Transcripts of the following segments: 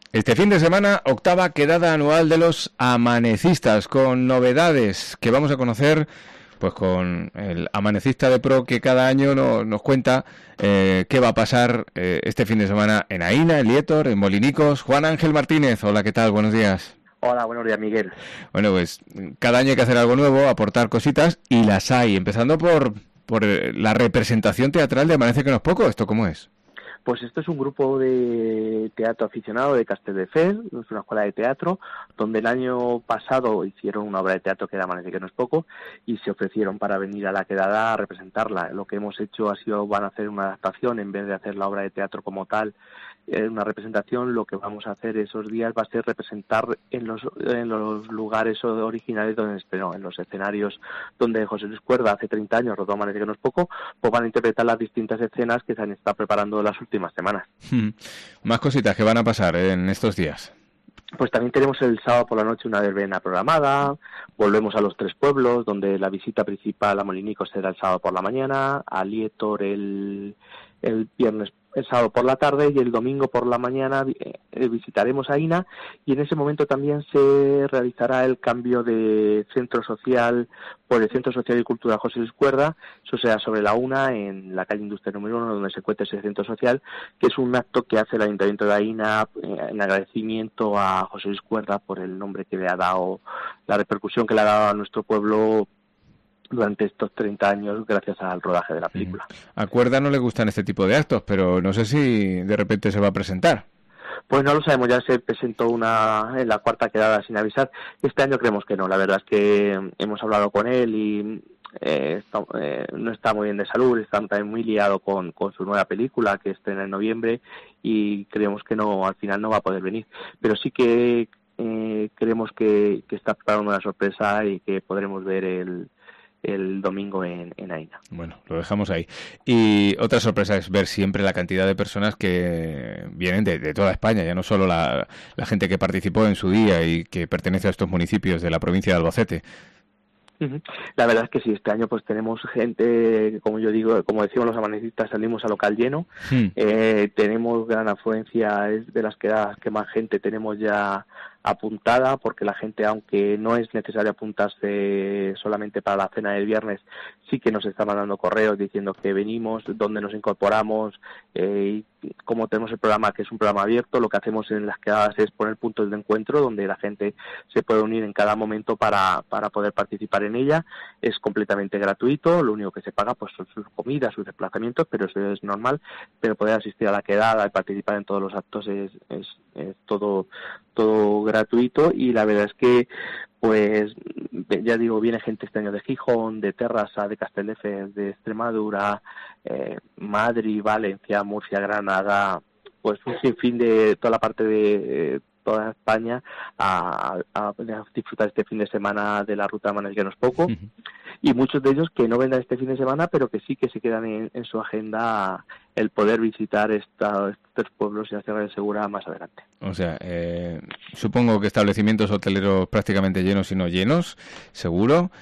Este fin de semana, octava quedada anual de los amanecistas, con novedades que vamos a conocer pues con el amanecista de pro que cada año nos cuenta qué va a pasar este fin de semana en Aína, en Lietor, en Molinicos. Juan Ángel Martínez, hola, ¿qué tal? Buenos días. Hola, buenos días, Miguel. Bueno, pues cada año hay que hacer algo nuevo, aportar cositas, y las hay, empezando por la representación teatral de Amanece que no es poco. ¿Esto cómo es? Pues esto es un grupo de teatro aficionado de Castelldefels, es una escuela de teatro, donde el año pasado hicieron una obra de teatro que era Amanece que no es poco, y se ofrecieron para venir a la quedada a representarla. Lo que hemos hecho ha sido, van a hacer una adaptación, en vez de hacer la obra de teatro como tal, una representación. Lo que vamos a hacer esos días va a ser representar en los lugares originales donde estrenó, en los escenarios donde José Luis Cuerda hace 30 años rodó Amanece que no es poco, pues van a interpretar las distintas escenas que se han estado preparando las últimas semanas. Más cositas que van a pasar en estos días. Pues también tenemos el sábado por la noche una verbena programada, volvemos a los tres pueblos, donde la visita principal a Molinicos será el sábado por la mañana, a Lietor el viernes, el sábado por la tarde, y el domingo por la mañana visitaremos a Aína, y en ese momento también se realizará el cambio de centro social por el Centro Social y Cultural José Luis Cuerda. Eso será sobre la 1 en la calle Industria número 1, donde se encuentra ese centro social, que es un acto que hace el Ayuntamiento de Aína en agradecimiento a José Luis Cuerda por el nombre que le ha dado, la repercusión que le ha dado a nuestro pueblo durante estos 30 años gracias al rodaje de la película. A Cuerda no le gustan este tipo de actos, pero no sé si de repente se va a presentar. Pues no lo sabemos, ya se presentó en la cuarta quedada sin avisar. Este año creemos que no, la verdad es que hemos hablado con él y no está muy bien de salud, está también muy liado con su nueva película que estrena en noviembre, y creemos que no, al final no va a poder venir. Pero sí que creemos que está preparando una sorpresa y que podremos ver el domingo en Aína. Bueno, lo dejamos ahí. Y otra sorpresa es ver siempre la cantidad de personas que vienen de toda España, ya no solo la gente que participó en su día y que pertenece a estos municipios de la provincia de Albacete. La verdad es que sí, este año pues tenemos gente, como yo digo, como decimos los amanecistas, salimos a local lleno. Tenemos gran afluencia, es de las quedadas que más gente tenemos ya apuntada, porque la gente, aunque no es necesario apuntarse solamente para la cena del viernes, sí que nos está mandando correos diciendo que venimos, dónde nos incorporamos, y como tenemos el programa, que es un programa abierto, lo que hacemos en las quedadas es poner puntos de encuentro donde la gente se puede unir en cada momento para poder participar en ella. Es completamente gratuito, lo único que se paga pues son sus comidas, sus desplazamientos, pero eso es normal. Pero poder asistir a la quedada y participar en todos los actos es todo gratuito, y la verdad es que pues ya digo, viene gente este año de Gijón, de Terrassa, de Castelldefels, de Extremadura, Madrid, Valencia, Murcia, Granada, pues un sinfín de toda la parte de toda España a disfrutar este fin de semana de la ruta Amanece que no es poco. Y muchos de ellos que no vendrán este fin de semana, pero que sí que se quedan en su agenda el poder visitar estos tres pueblos y la Sierra de Segura más adelante. O sea, supongo que establecimientos hoteleros prácticamente llenos y no llenos, seguro,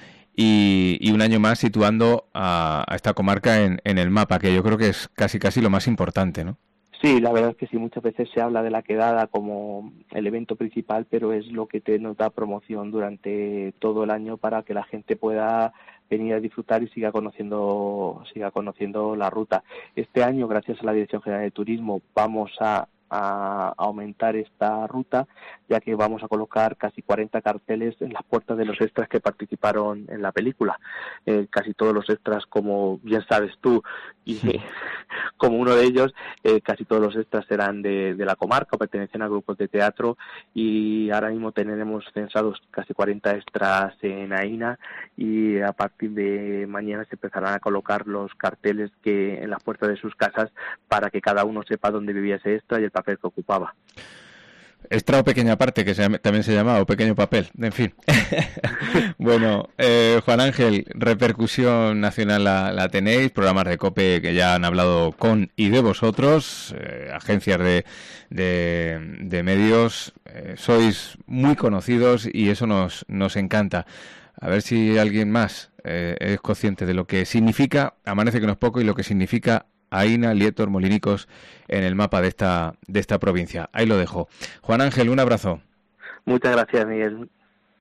y un año más situando a esta comarca en el mapa, que yo creo que es casi lo más importante, ¿no? Sí, la verdad es que sí, muchas veces se habla de la quedada como el evento principal, pero es lo que nos da promoción durante todo el año para que la gente pueda venir a disfrutar y siga conociendo la ruta. Este año, gracias a la Dirección General de Turismo, vamos a aumentar esta ruta, ya que vamos a colocar casi 40 carteles en las puertas de los extras que participaron en la película. Casi todos los extras, como bien sabes tú, y como uno de ellos, casi todos los extras eran de la comarca o pertenecen a grupos de teatro, y ahora mismo tenemos censados casi 40 extras en Aína, y a partir de mañana se empezarán a colocar los carteles que en las puertas de sus casas para que cada uno sepa dónde vivía ese extra y el papel que ocupaba. Extra o pequeña parte, que también se llama, o pequeño papel, en fin. Bueno, Juan Ángel, repercusión nacional la tenéis, programas de COPE que ya han hablado con y de vosotros, agencias de medios, sois muy conocidos y eso nos encanta. A ver si alguien más es consciente de lo que significa Amanece que no es poco y lo que significa Aína, Lietor, Molinicos en el mapa de esta provincia. Ahí lo dejo. Juan Ángel, un abrazo. Muchas gracias, Miguel.